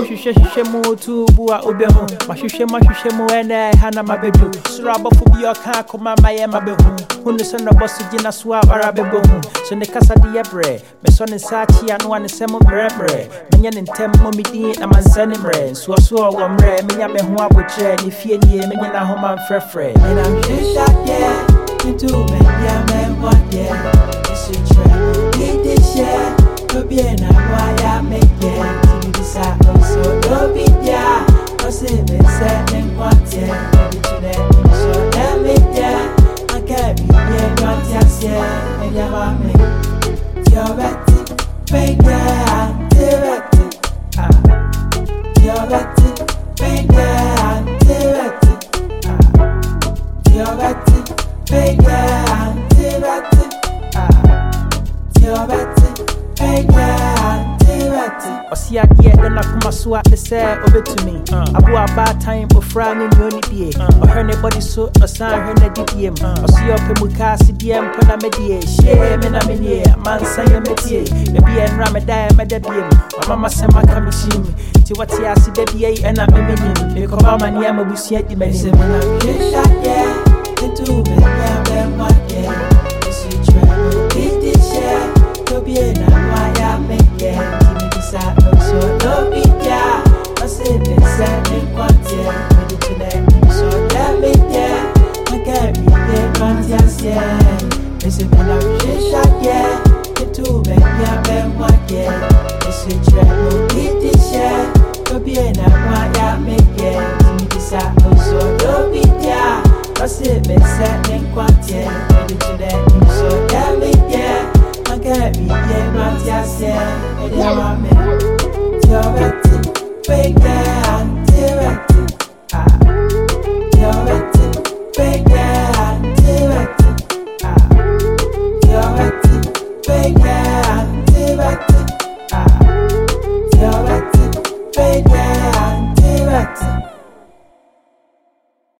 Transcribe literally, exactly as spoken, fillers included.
shushe shushe mu tu bua obehu ma shushe ma shushe mu ene hana mabedu sura abofo bi oka akoma maye mabehu hunu so no boss gina so ara bebohu so ne kasa de yebre me so ne sachi anu ane semo brebre menye ne ntem mo midi na mansane mre so so wo mre menya me ho abotre ne fie nie menye na homa mfrefre and I'm shisha yeah into me yeah me what yeah it's a trap need this yeah no bien na why me yeah to be sa so do be yeah no say me say me what yeah to that so let me yeah I can't be yeah not just yeah me yeah me you're better baby I'm direct ah you're better baby I'm direct you're better, baby, I'm direct. Ah, you're better, baby, I'm direct. Osia die den akuma so at the say over to me. Abu about time for frani nyoni die. O her ne body so osan her ne diem. Osia pe muka si diem pona medie. She me na me man say me tie. Me bi en rameda me de biem. Mama sema kamishim. Ti wati asi de die and me me me ko ba mani am busia di me say me na shot yeah. Into me yeah me what yeah. It's a trap. It is yeah. To be na why I make yeah. So no be yeah, I say me say me what yeah, ready to let so let me yeah, I can't be there but yes yeah, me say me na shot yeah, into me yeah me what yeah, it's a trap, no need this yeah, to be na why I make yeah, me decide so no be yeah, I say me